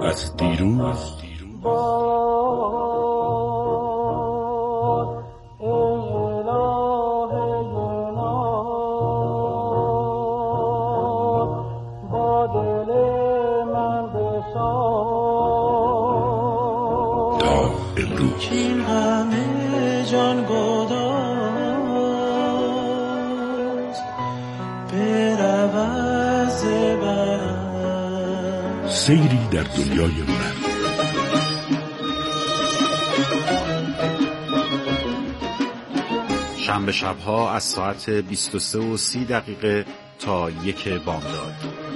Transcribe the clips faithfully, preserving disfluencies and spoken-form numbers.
از دیروز تا امروز این همه جان گداز برود برم سیری در دنیای هنر. شنبه شبها از ساعت بیست و سه و سی دقیقه تا یک بامداد.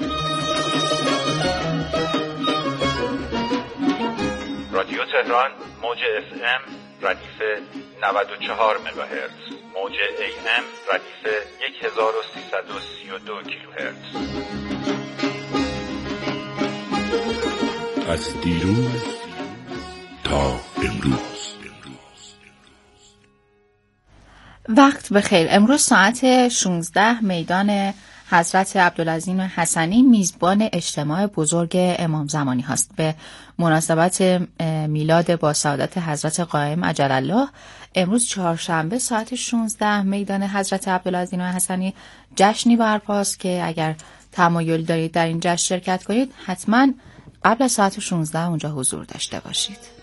رادیو تهران موج اف ام ردیف نود و چهار مگاهرتز، موج ای ام ردیف هزار و سیصد و سی و دو کیلوهرتز. از دیروز تا امروز. وقت بخیر. امروز ساعت شانزده میدان حضرت عبدالعظیم حسنی میزبان اجتماع بزرگ امام زمانی هست. به مناسبت میلاد با سعادت حضرت قائم عجل الله امروز چهارشنبه ساعت شانزده میدان حضرت عبدالعظیم حسنی جشنی برپاست که اگر تمایل دارید در این جشن شرکت کنید حتما قبل از ساعت شانزده اونجا حضور داشته باشید.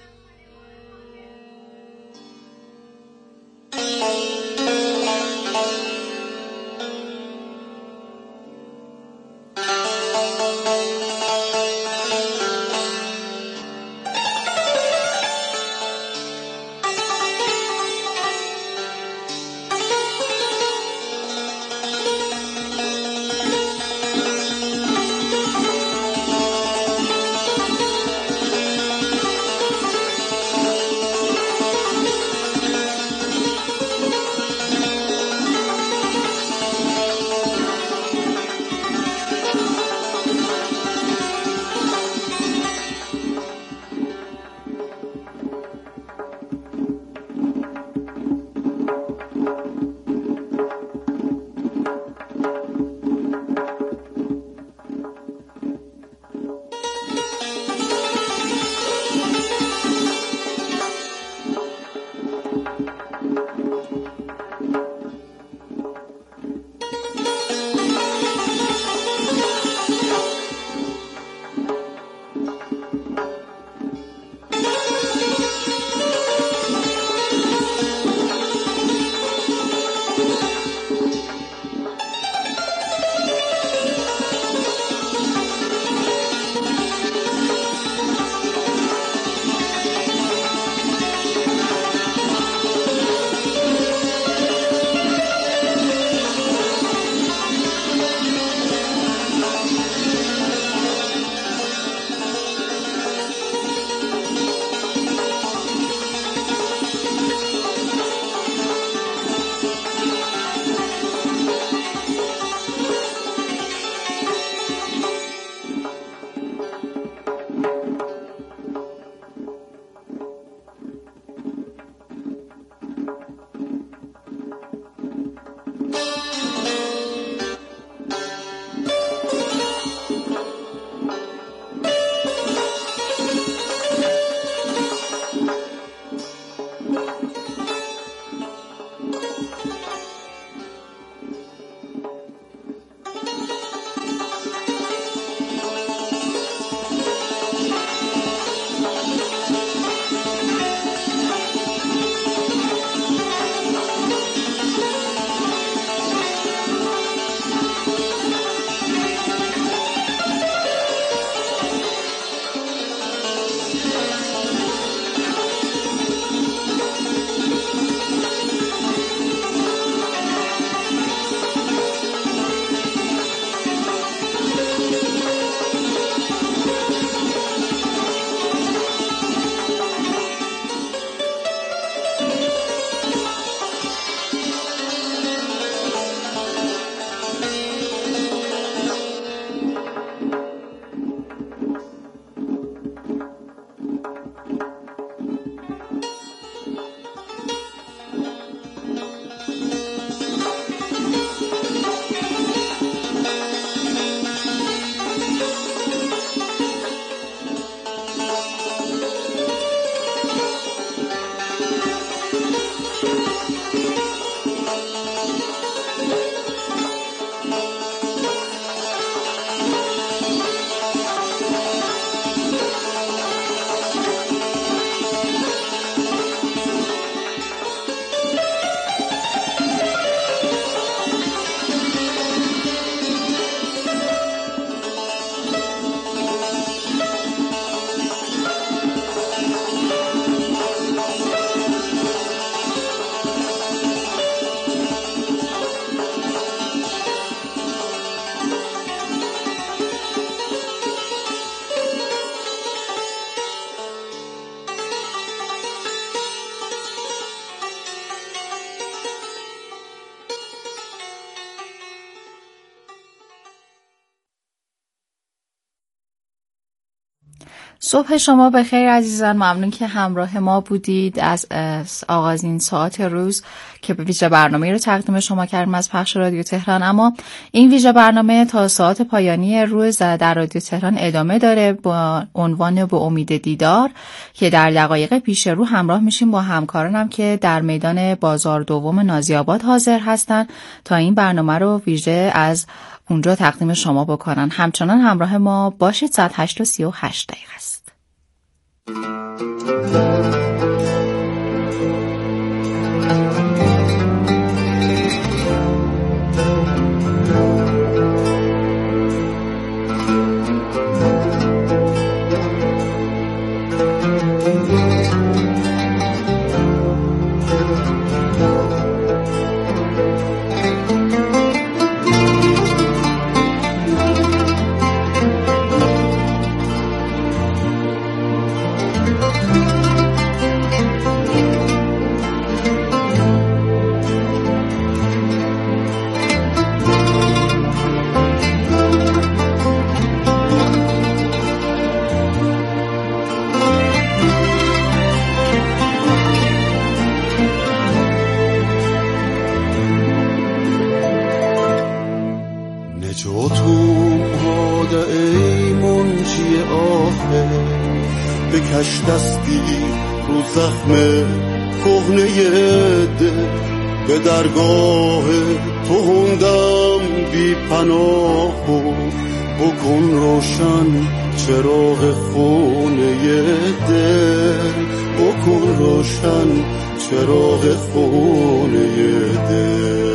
صبح شما بخیر عزیزان، ممنون که همراه ما بودید از آغازین ساعت روز که به ویژه برنامه رو تقدیم شما کردیم از پخش رادیو تهران. اما این ویژه برنامه تا ساعت پایانی روز در رادیو تهران ادامه داره با عنوان به امید دیدار که در دقایق پیش رو همراه میشیم با همکارانم که در میدان بازار دوم نازی‌آباد حاضر هستن تا این برنامه رو ویژه از اونجا تقدیم شما بکنن. همچنان همراه ما باشید. ساعت هشت و سی و هشت دقیقه است. بکش دستی رو زخم کهنه دل، به درگاه تو هندم بی پناه و بکن روشن چراغ خونه دل، بکن روشن چراغ خونه دل.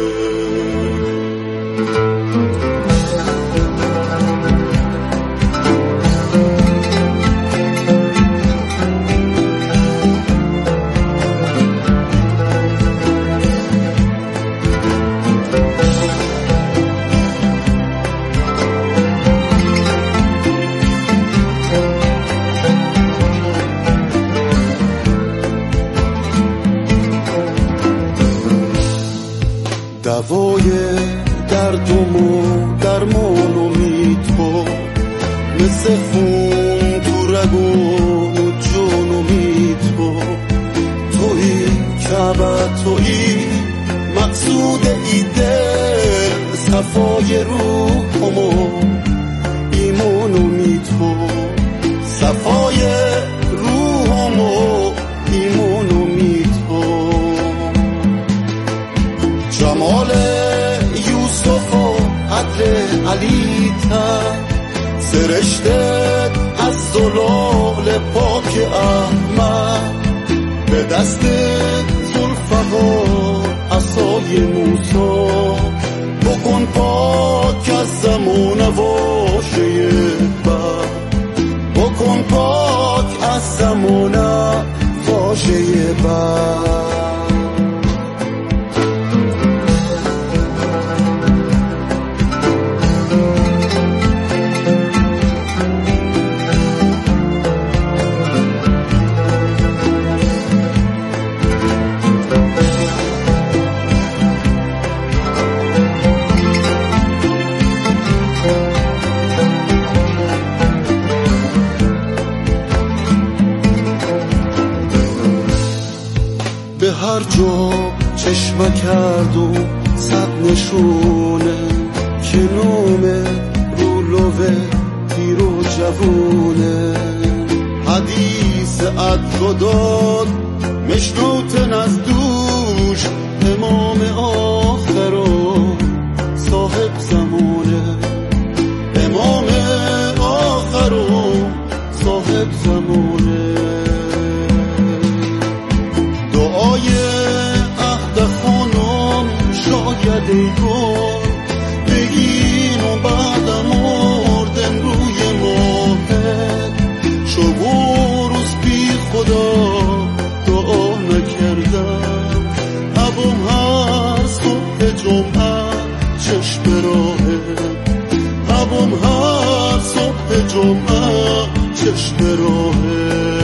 دوای دردم و درمان امید تو، مثل خون تو رگم و جان امید تو، تویی کعبه تویی مقصود ای دل، صفای روحم و ایمان امید تو، صفای روحم و ایمان امید تو. جمال یوسف و عدل علی تر، سرشته از زلال پاک احمد، به دست ذوالفقار عصای موسی، بکن پاک از زمان واشه بد، بکن پاک از زمان واشه بد. هر جا چشم کردم صد نشونه، که نومه رو لوه پیر و جوونه، حدیث عدل داد مشروطن از دوش، امام آخر و صاحب زمانه، امام آخر و صاحب زمانه. دعای عهد خانم شاید ای گل، بگین و بعدم مردن روی ماهد، شبو روز بی خدا دعا نکردم، عبم هر صبح جمعه چشم راهد، عبم هر صبح جمعه چشم راهد.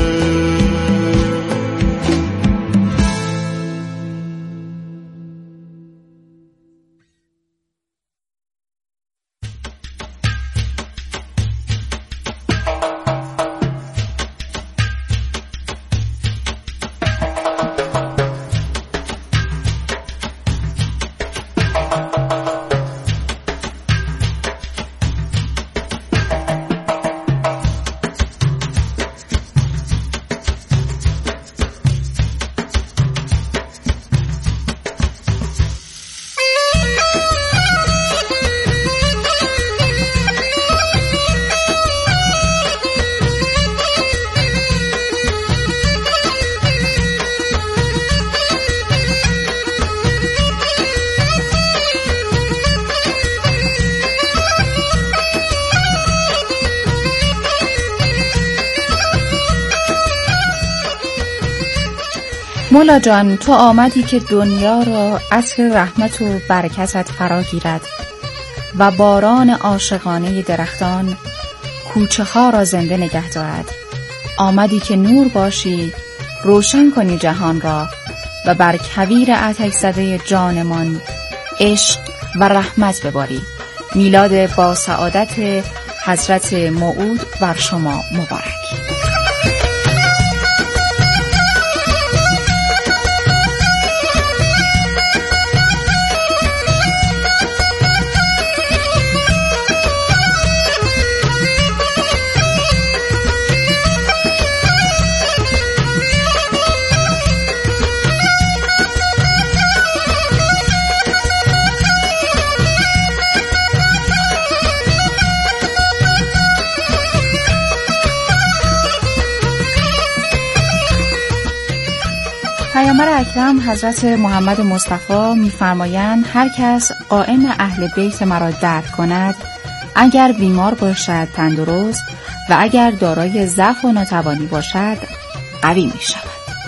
مولا جان، تو آمدی که دنیا را عصر رحمت و برکتت فرا گیرد و باران عاشقانه درختان کوچه ها را زنده نگه دارد. آمدی که نور باشی، روشن کنی جهان را و بر کویر آتش زده جانمان عشق و رحمت بباری. میلاد با سعادت حضرت موعود بر شما مبارک. پیامبر اکرم حضرت محمد مصطفی می‌فرمایند هر کس قائم اهل بیت مرا درک کند، اگر بیمار باشد تندرست و اگر دارای ضعف و ناتوانی باشد قوی می‌شود.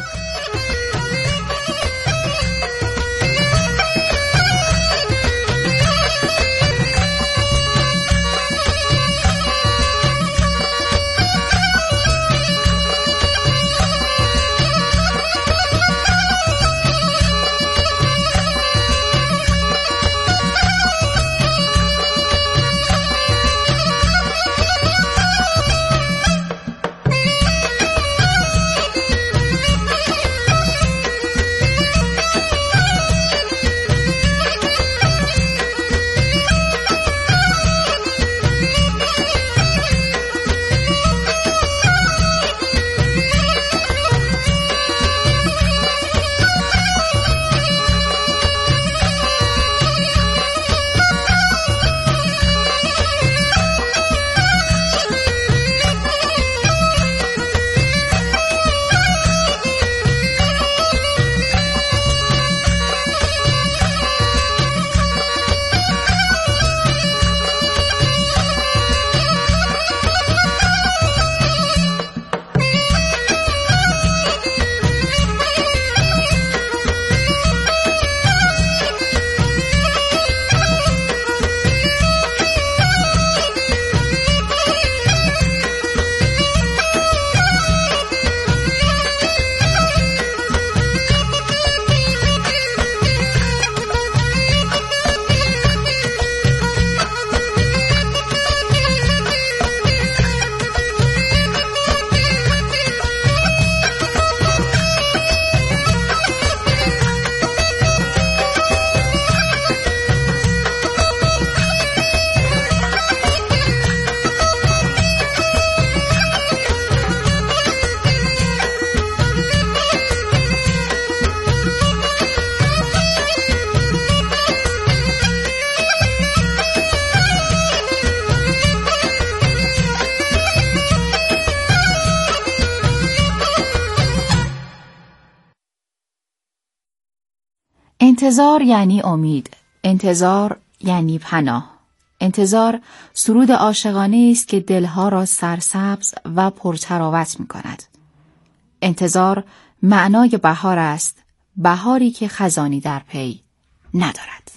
انتظار یعنی امید، انتظار یعنی پناه. انتظار سرود عاشقانه است که دلها را سرسبز و پرتراوت می کند. انتظار معنای بهار است، بهاری که خزانی در پی ندارد.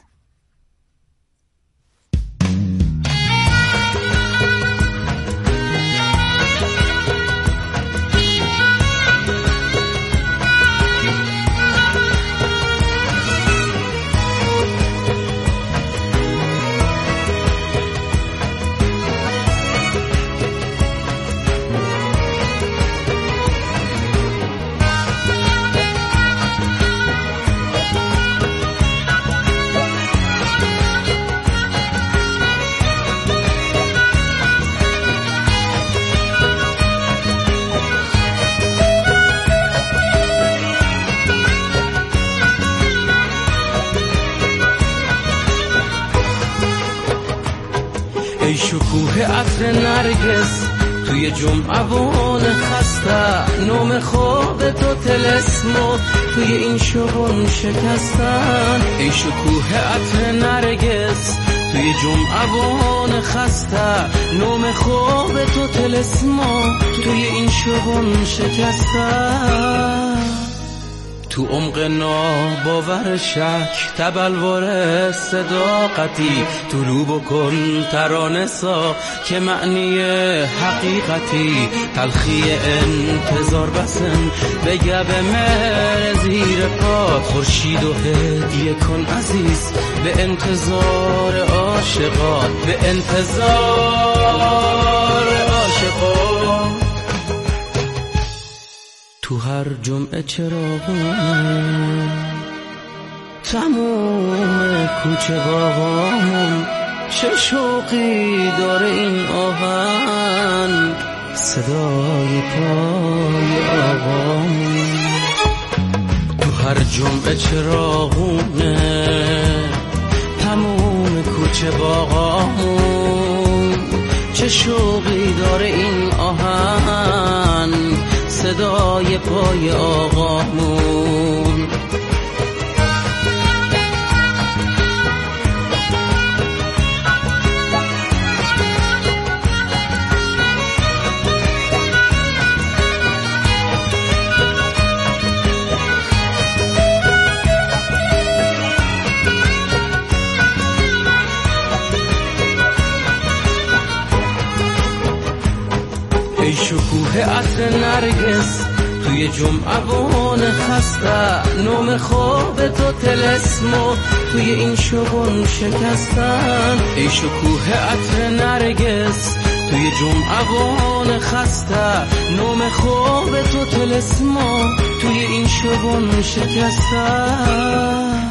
ای شکوه عطر نرگس توی جمعوان خسته، نوم خواب تو تلسمو توی این شبون شکستن. ای شکوه عطر نرگس توی جمعوان خسته، نوم خواب تو تلسمو توی این شبون شکستن. تو عمق ناباور شک تبلور صداقتی طلوع بکن ترانه سا که معنی حقیقتی تلخی انتظار بسن بگه به مهر زیر پاد خورشید و هدیه کن عزیز به انتظار عاشقات به انتظار عاشقات تو هر جمعه چراغون تموم کوچه باغامون چه شوقی داره این آهنگ صدای پای آقامون تو هر جمعه چراغونه تموم کوچه باغامون چه شوقی داره این آهنگ صدای پای آقامون ای شکوه عطر نرگس توی جمعوان خسته نام خواب تو تلسمو توی این شبون شکستن ای شکوه عطر نرگس توی جمعوان خسته نام خواب تو تلسمو توی این شبون شکستن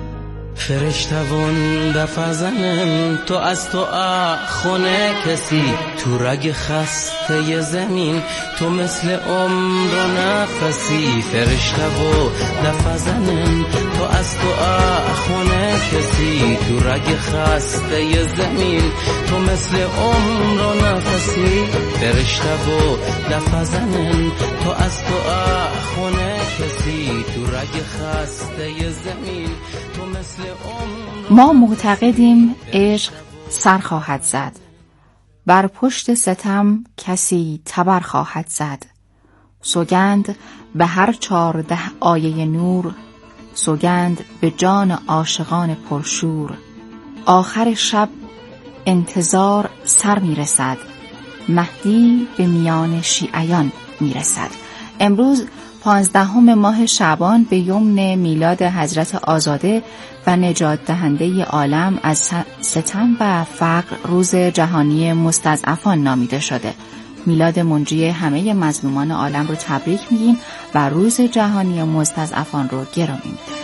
فرشتوان دفع زنم تو از تو خونه کسی تو رگ خسته زمین تو مثل عمر و نفسی فرشتوان دفع زنم تو از تو خونه کسی تو رگ خسته زمین تو مثل عمر و نفسی فرشتوان دفع زنم تو از تو خونه کسی تو رگ خسته زمین تو مثل ما معتقدیم عشق سر خواهد زد بر پشت ستم کسی تبر خواهد زد سوگند به هر چارده آیه نور سوگند به جان عاشقان پرشور آخر شب انتظار سر میرسد مهدی به میان شیعیان میرسد. امروز پانزدهم ماه شعبان به یمن میلاد حضرت آزاده و نجات دهنده عالم از ستم و فقر روز جهانی مستضعفان نامیده شده. میلاد منجی همه مظلومان عالم رو تبریک میگیم و روز جهانی مستضعفان رو گرامی میداریم.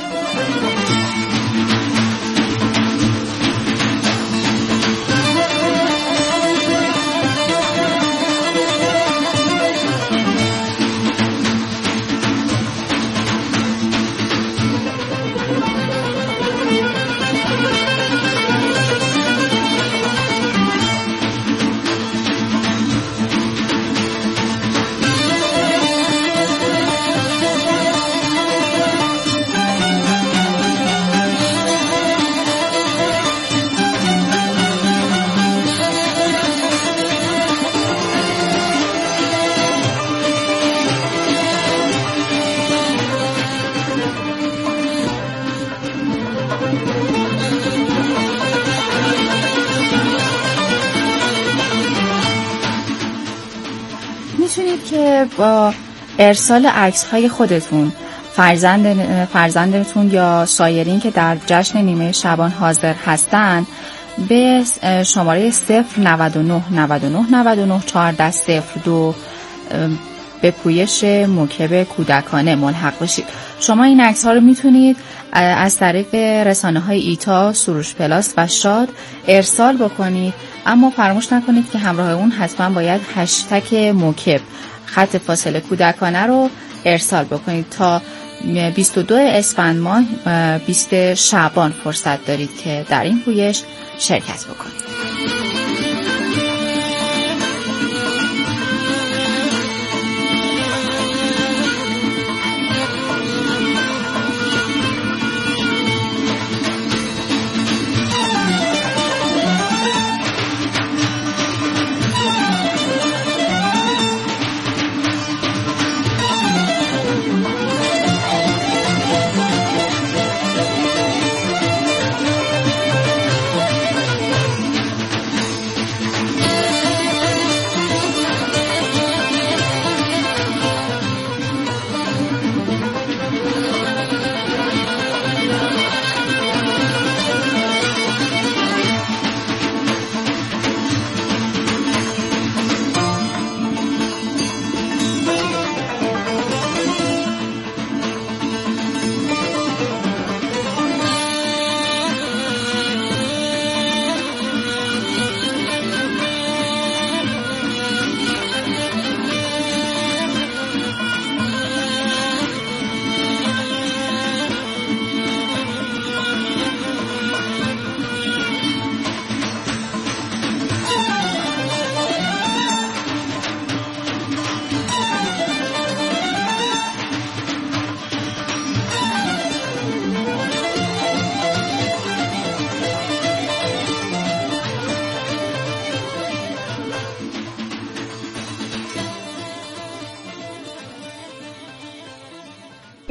میتونید که با ارسال عکس های خودتون فرزند فرزندتون یا سایرین که در جشن نیمه شعبان حاضر هستن به شماره صفر نود و نه نود و نه نود و نه چهارده صفر دو به پویش موکب کودکانه ملحق بشید. شما این عکس ها رو میتونید از طریق رسانه های ایتا، سروش پلاس و شاد ارسال بکنید، اما فراموش نکنید که همراه اون حتما باید هشتگ موکب خط فاصله کودکانه رو ارسال بکنید. تا بیست و دو اسفند ماه بیست شعبان فرصت دارید که در این پویش شرکت بکنید.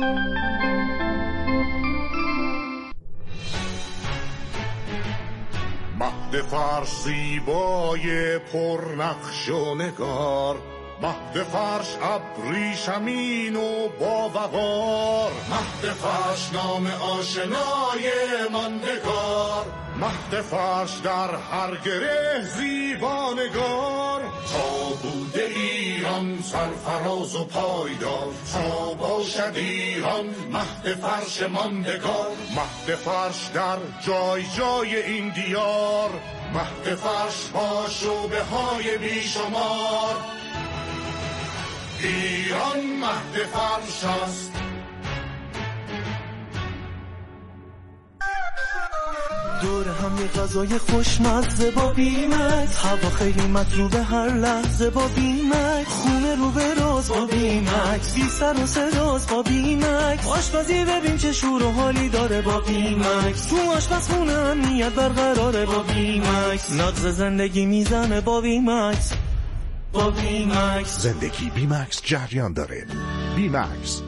مهد فرش زیبای پرنقش و نگار، مهد فرش ابریشمین و با وقار، مهد فرش نام آشنای ماندگار، مهد فرش در هر گره زیبانگار. تا بوده ایران سرفراز و پایدار، تا باشد ایران مهد فرش ماندگار. مهد فرش در جای جای این دیار، مهد فرش با شعبه های بیشمار. ایران مهد فرش است. دور هم یه غذای خوشمزه با بیمت، هوا خیلی مطلوبه هر لحظه با بیمت، خونه رو به راز با بیمت، بی سر و صداست با بیمت، آشپزی ببین چه شور و حالی داره با بیمت، تو آشپزخونه امنیت برقراره با بیمت، نغز زندگی میزنه با بیمت. با بیمکس زندگی بیمکس جریان داره. بیمکس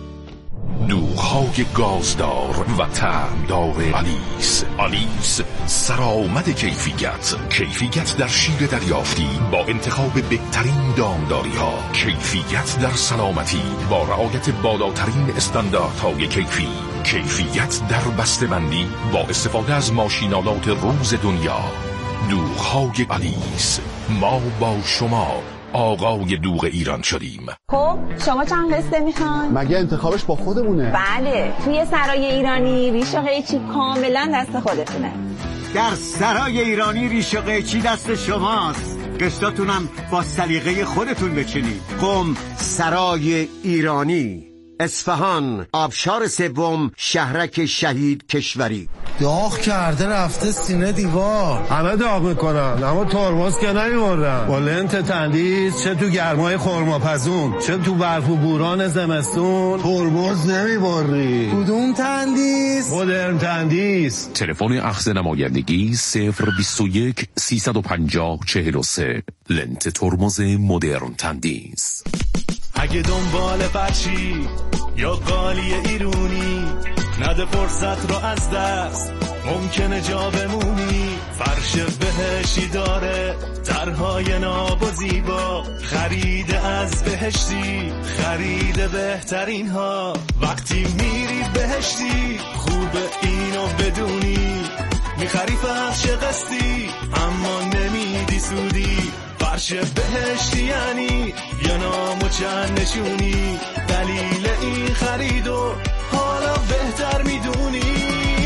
دوغ‌های گازدار و طعمدار آلیس. آلیس سرآمد کیفیت. کیفیت در شیر دریافتی با انتخاب بهترین دامداری ها. کیفیت در سلامتی با رعایت بالاترین استانداردهای کیفی. کیفیت در بسته‌بندی با استفاده از ماشینالات روز دنیا. دوغ‌های آلیس. ما با شما آقای دوغ ایران شدیم. خب شما چند قسطه میخوان؟ مگه انتخابش با خودمونه؟ بله، توی سرای ایرانی ریش و قیچی کاملا دست خودتونه. در سرای ایرانی ریش و قیچی دست شماست. قسطاتونم با سلیقه خودتون بچینید. قم سرای ایرانی، اصفهان، آبشار سوم، شهرک شهید کشوری. داغ کرده رفته سینه دیوار. همه داغ میکنن اما ترمز که نمیبردن. با لنت تندیس چه تو گرمای خرماپزون چه تو برف و بوران زمستون ترمز نمیبری. کدوم تندیس؟ مدرن تندیس. تلفن اخذ نمایندگی صفر بیست و یک سیصد و پنجاه چهل و سه. لنت ترمز مدرن تندیس. اگه دنبال فرشی یا قالی ایرونی، نده فرصت رو از دست، ممکنه جا بمونی. فرش بهشتی داره طرحهای ناب و زیبا، خرید از بهشتی خرید بهترین ها. وقتی میری بهشتی خوبه اینو بدونی، میخری فرش قسطی اما نمیدی سودی. فرش بهشتی یعنی یه نام و چند نشونی، دلیل این خریدو حالا بهتر میدونی.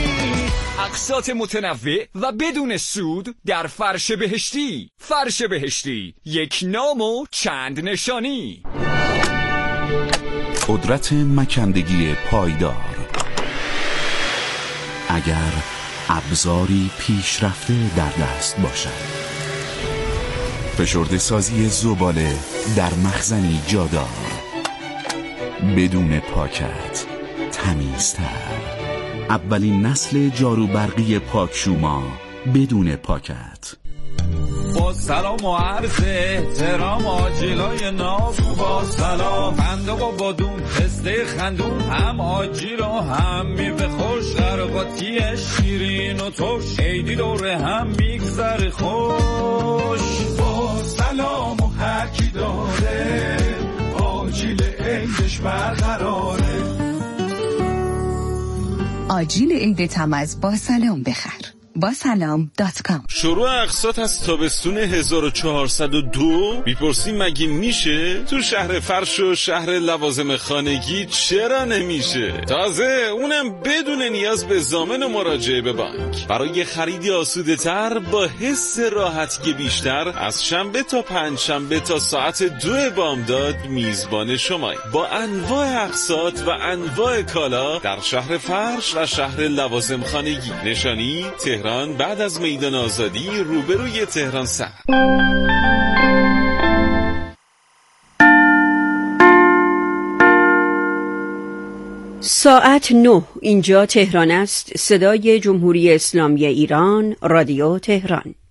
اقساط متنوع و بدون سود در فرش بهشتی. فرش بهشتی، یک نام و چند نشانی. قدرت مکندگی پایدار. اگر ابزاری پیشرفته در دست باشد، فشرده سازی زباله در مخزنی جادار، بدون پاکت، تمیزتر. اولین نسل جارو برقی پاکشوما بدون پاکت. با سلام و عرض احترام آجیلای ناف، با سلام خنده و بادون پسته خندون، هم آجیل و هم میوه خوش، قرقاتی شیرین و ترش، عیدی دوره هم میگذره خوش. با سلام و هر کی داره آجیل عیدش برقراره. آجیل عید تمز با سلام بخر. با سلام دات کام. شروع اقساط از تابستون هزار و چهارصد و دو. میپرسیم مگه میشه؟ تو شهر فرش و شهر لوازم خانگی چرا نمیشه؟ تازه اونم بدون نیاز به ضامن و مراجعه به بانک. برای خرید آسوده تر با حس راحتی بیشتر، از شنبه تا پنج شنبه تا ساعت دو بامداد میزبان شماییم با انواع اقساط و انواع کالا در شهر فرش و شهر لوازم خانگی. نشانی تهران بعد از میدان آزادی روبروی تهران سر. ساعت نه، اینجا تهران است. صدای جمهوری اسلامی ایران، رادیو تهران.